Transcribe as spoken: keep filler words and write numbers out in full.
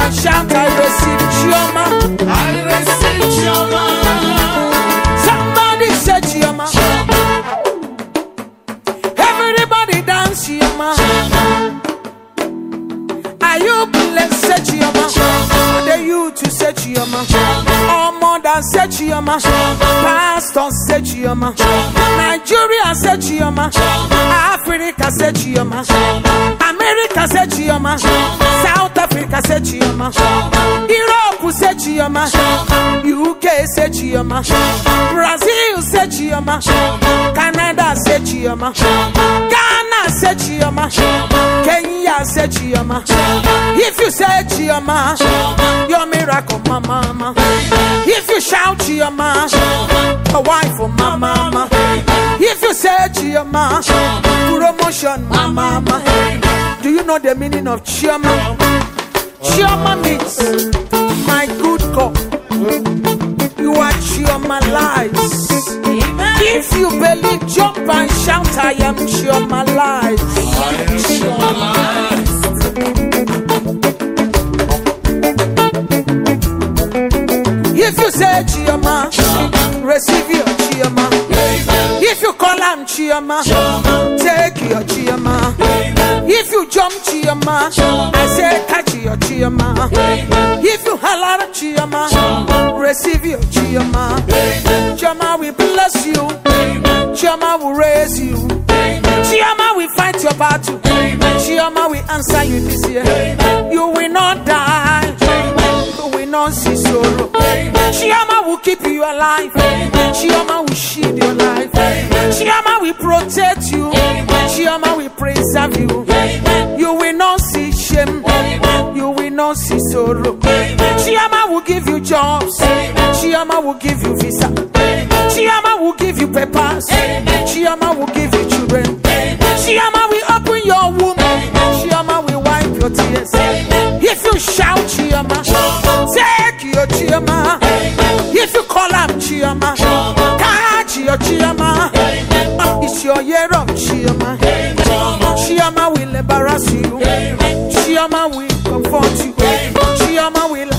and shout, I receive Chioma. I receive Chioma. Somebody say Chioma. Everybody dance Chioma. Are you blessed? Say Chioma. The youth to say Chioma. All mothers say Chioma. Pastors say Chioma. Nigeria say Chioma. Africa say Chioma. America say Chioma. South Africa say Chioma. Europe say Chioma. U K say Chioma. Brazil say Chioma. Canada say Chioma. Ghana say Chioma. Kenya say Chioma. If you say Chioma, your miracle, my mama. If you shout Chioma, a wife for my mama. If you say Chioma, promotion, my mama. Do you know the meaning of Chioma? Chioma means my good God. You are Chioma lives. If you believe, jump and shout, I am Chioma lives. I am Chioma lives. If you say Chioma, receive your Chioma. If you call him Chioma, take your Chioma. If you jump Chioma, I say catch your Chioma. If you holler Chioma, receive your Chioma. Chioma will bless you. Chioma will raise you. Chioma will fight your battle. Chioma will answer you this year. You will not die. You will not see sorrow. Chioma will keep you alive. Chioma will shield your life. Chioma will protect you. Chioma will preserve you. You will not see shame. You will not see sorrow. Chioma will give you jobs. Chioma will give you visa. Chioma will give you papers. Chioma will give you children. Chioma will open your womb. Chioma will wipe your tears. If you shout Chioma, take your Chioma. If you call him Chioma, catch your Chioma. It's your year of Chioma. Chioma will embarrass you. Chioma will comfort you. Chioma will